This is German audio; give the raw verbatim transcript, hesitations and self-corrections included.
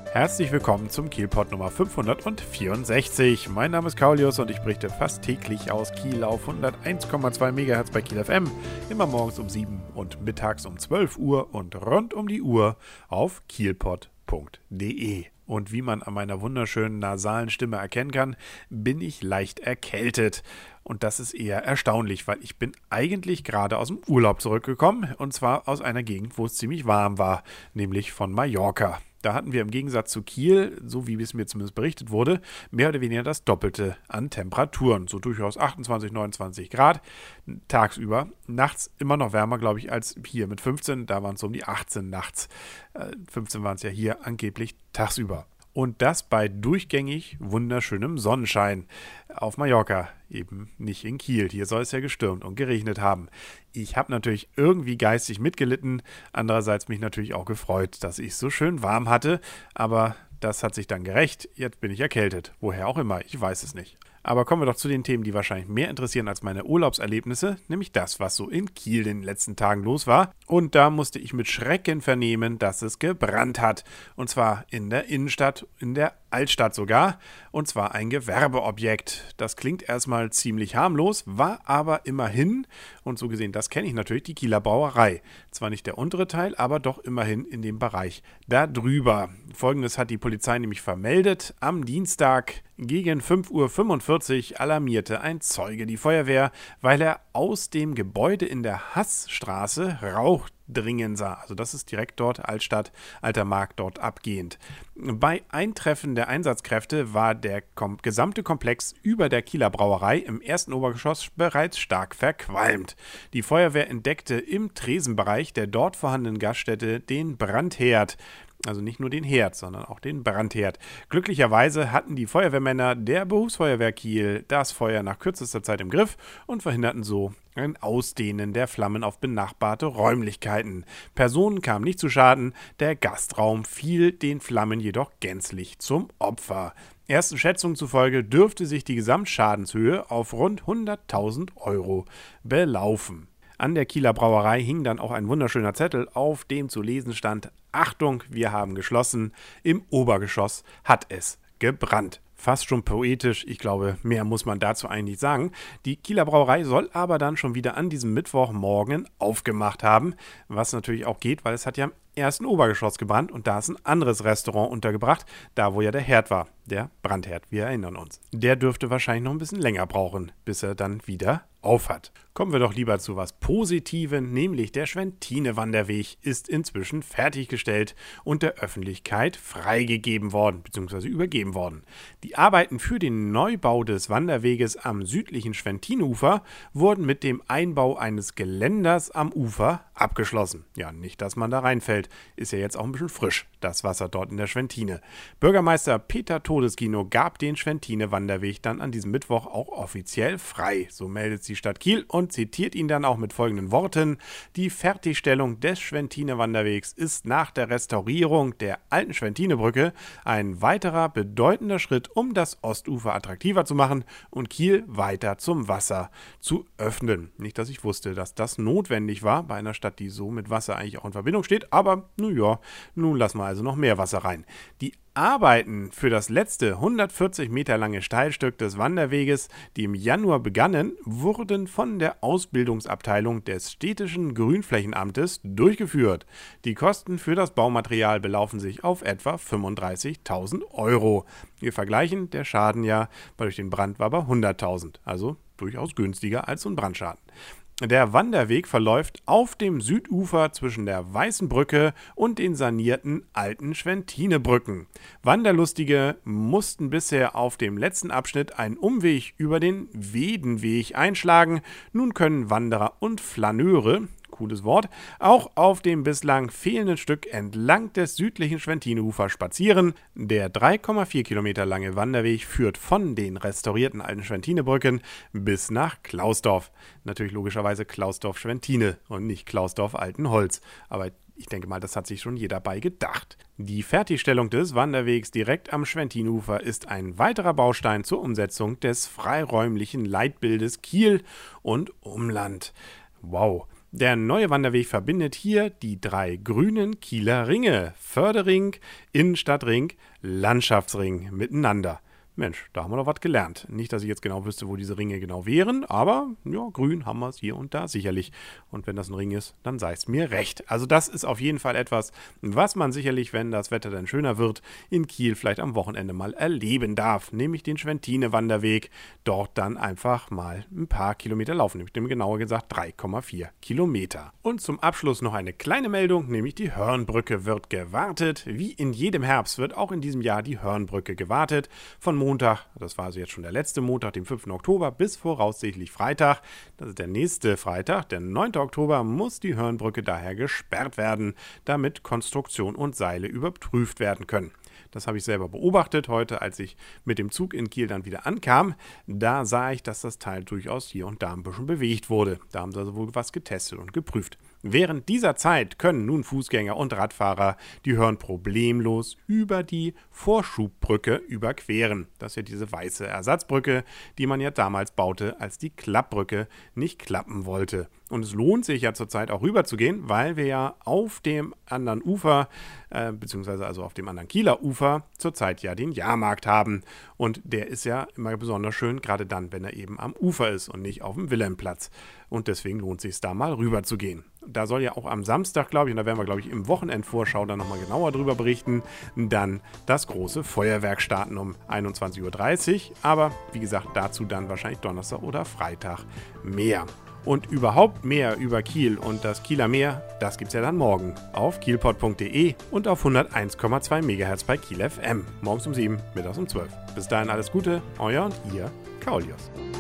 Herzlich willkommen zum Kielpot Nummer fünfhundertvierundsechzig. Mein Name ist Kaulius und ich berichte fast täglich aus Kiel auf hunderteins Komma zwei Megahertz bei Kiel F M, immer morgens um sieben und mittags um zwölf Uhr und rund um die Uhr auf kielpot punkt de. Und wie man an meiner wunderschönen nasalen Stimme erkennen kann, bin ich leicht erkältet. Und das ist eher erstaunlich, weil ich bin eigentlich gerade aus dem Urlaub zurückgekommen, und zwar aus einer Gegend, wo es ziemlich warm war, nämlich von Mallorca. Da hatten wir im Gegensatz zu Kiel, so wie es mir zumindest berichtet wurde, mehr oder weniger das Doppelte an Temperaturen. So durchaus achtundzwanzig, neunundzwanzig Grad tagsüber. Nachts immer noch wärmer, glaube ich, als hier mit fünfzehn. Da waren es so um die achtzehn nachts. Äh, fünfzehn waren es ja hier angeblich tagsüber. Und das bei durchgängig wunderschönem Sonnenschein auf Mallorca, eben nicht in Kiel. Hier soll es ja gestürmt und geregnet haben. Ich habe natürlich irgendwie geistig mitgelitten, andererseits mich natürlich auch gefreut, dass ich es so schön warm hatte, aber das hat sich dann gerächt. Jetzt bin ich erkältet. Woher auch immer, ich weiß es nicht. Aber kommen wir doch zu den Themen, die wahrscheinlich mehr interessieren als meine Urlaubserlebnisse, nämlich das, was so in Kiel in den letzten Tagen los war. Und da musste ich mit Schrecken vernehmen, dass es gebrannt hat. Und zwar in der Innenstadt, in der Altstadt sogar. Und zwar ein Gewerbeobjekt. Das klingt erstmal ziemlich harmlos, war aber immerhin, und so gesehen, das kenne ich natürlich, die Kieler Brauerei. Zwar nicht der untere Teil, aber doch immerhin in dem Bereich da drüber. Folgendes hat die Polizei nämlich vermeldet. Am Dienstag gegen fünf Uhr fünfundvierzig alarmierte ein Zeuge die Feuerwehr, weil er aus dem Gebäude in der Haßstraße Rauch dringen sah. Also das ist direkt dort, Altstadt, Alter Markt, dort abgehend. Bei Eintreffen der Einsatzkräfte war der kom- gesamte Komplex über der Kieler Brauerei im ersten Obergeschoss bereits stark verqualmt. Die Feuerwehr entdeckte im Tresenbereich der dort vorhandenen Gaststätte den Brandherd. Also nicht nur den Herd, sondern auch den Brandherd. Glücklicherweise hatten die Feuerwehrmänner der Berufsfeuerwehr Kiel das Feuer nach kürzester Zeit im Griff und verhinderten so ein Ausdehnen der Flammen auf benachbarte Räumlichkeiten. Personen kamen nicht zu Schaden, der Gastraum fiel den Flammen jedoch gänzlich zum Opfer. Ersten Schätzungen zufolge dürfte sich die Gesamtschadenshöhe auf rund hunderttausend Euro belaufen. An der Kieler Brauerei hing dann auch ein wunderschöner Zettel, auf dem zu lesen stand: Achtung, wir haben geschlossen, im Obergeschoss hat es gebrannt. Fast schon poetisch, ich glaube, mehr muss man dazu eigentlich sagen. Die Kieler Brauerei soll aber dann schon wieder an diesem Mittwochmorgen aufgemacht haben, was natürlich auch geht, weil es hat ja im ersten Obergeschoss gebrannt und da ist ein anderes Restaurant untergebracht, da wo ja der Herd war, der Brandherd, wir erinnern uns. Der dürfte wahrscheinlich noch ein bisschen länger brauchen, bis er dann wieder aufhat. Kommen wir doch lieber zu was Positivem, nämlich der Schwentine-Wanderweg ist inzwischen fertiggestellt und der Öffentlichkeit freigegeben worden, bzw. übergeben worden. Die Arbeiten für den Neubau des Wanderweges am südlichen Schwentinufer wurden mit dem Einbau eines Geländers am Ufer abgeschlossen. Ja, nicht, dass man da reinfällt, ist ja jetzt auch ein bisschen frisch, das Wasser dort in der Schwentine. Bürgermeister Peter Todeskino gab den Schwentine-Wanderweg dann an diesem Mittwoch auch offiziell frei, so meldet die Stadt Kiel und zitiert ihn dann auch mit folgenden Worten: Die Fertigstellung des Schwentine-Wanderwegs ist nach der Restaurierung der alten Schwentinebrücke ein weiterer bedeutender Schritt, um das Ostufer attraktiver zu machen und Kiel weiter zum Wasser zu öffnen. Nicht, dass ich wusste, dass das notwendig war bei einer Stadt, die so mit Wasser eigentlich auch in Verbindung steht, aber nun ja, nun lassen wir also noch mehr Wasser rein. Die Arbeiten für das letzte hundertvierzig Meter lange Steilstück des Wanderweges, die im Januar begannen, wurden von der Ausbildungsabteilung des städtischen Grünflächenamtes durchgeführt. Die Kosten für das Baumaterial belaufen sich auf etwa fünfunddreißigtausend Euro. Wir vergleichen, der Schaden ja durch den Brand war bei hunderttausend, also durchaus günstiger als so ein Brandschaden. Der Wanderweg verläuft auf dem Südufer zwischen der Weißen Brücke und den sanierten alten Schwentinebrücken. Wanderlustige mussten bisher auf dem letzten Abschnitt einen Umweg über den Wedenweg einschlagen. Nun können Wanderer und Flaneure, cooles Wort, auch auf dem bislang fehlenden Stück entlang des südlichen Schwentineufers spazieren. Der drei Komma vier Kilometer lange Wanderweg führt von den restaurierten alten Schwentinebrücken bis nach Klausdorf. Natürlich logischerweise Klausdorf-Schwentine und nicht Klausdorf-Altenholz. Aber ich denke mal, das hat sich schon jeder bei gedacht. Die Fertigstellung des Wanderwegs direkt am Schwentinufer ist ein weiterer Baustein zur Umsetzung des freiräumlichen Leitbildes Kiel und Umland. Wow. Der neue Wanderweg verbindet hier die drei grünen Kieler Ringe, Förderring, Innenstadtring, Landschaftsring miteinander. Mensch, da haben wir doch was gelernt. Nicht, dass ich jetzt genau wüsste, wo diese Ringe genau wären, aber ja, grün haben wir es hier und da sicherlich. Und wenn das ein Ring ist, dann sei es mir recht. Also das ist auf jeden Fall etwas, was man sicherlich, wenn das Wetter dann schöner wird, in Kiel vielleicht am Wochenende mal erleben darf. Nämlich den Schwentine-Wanderweg. Dort dann einfach mal ein paar Kilometer laufen. Nämlich genauer gesagt drei Komma vier Kilometer. Und zum Abschluss noch eine kleine Meldung, nämlich die Hörnbrücke wird gewartet. Wie in jedem Herbst wird auch in diesem Jahr die Hörnbrücke gewartet. Von Montag, das war also jetzt schon der letzte Montag, dem fünften Oktober, bis voraussichtlich Freitag, das ist der nächste Freitag, der neunte Oktober, muss die Hörnbrücke daher gesperrt werden, damit Konstruktion und Seile überprüft werden können. Das habe ich selber beobachtet heute, als ich mit dem Zug in Kiel dann wieder ankam. Da sah ich, dass das Teil durchaus hier und da ein bisschen bewegt wurde. Da haben sie also wohl was getestet und geprüft. Während dieser Zeit können nun Fußgänger und Radfahrer die Hörn problemlos über die Vorschubbrücke überqueren. Das ist ja diese weiße Ersatzbrücke, die man ja damals baute, als die Klappbrücke nicht klappen wollte. Und es lohnt sich ja zurzeit auch rüber zu gehen, weil wir ja auf dem anderen Ufer, äh, beziehungsweise also auf dem anderen Kieler Ufer, zurzeit ja den Jahrmarkt haben. Und der ist ja immer besonders schön, gerade dann, wenn er eben am Ufer ist und nicht auf dem Wilhelmplatz. Und deswegen lohnt es sich da mal rüber zu gehen. Da soll ja auch am Samstag, glaube ich, und da werden wir, glaube ich, im Wochenendvorschau dann nochmal genauer drüber berichten, dann das große Feuerwerk starten um einundzwanzig Uhr dreißig. Aber wie gesagt, dazu dann wahrscheinlich Donnerstag oder Freitag mehr. Und überhaupt mehr über Kiel und das Kieler Meer, das gibt's ja dann morgen auf kielpot punkt de und auf hunderteins Komma zwei Megahertz bei Kiel F M. Morgens um sieben, mittags um zwölf. Bis dahin alles Gute, euer und ihr, Kaulius.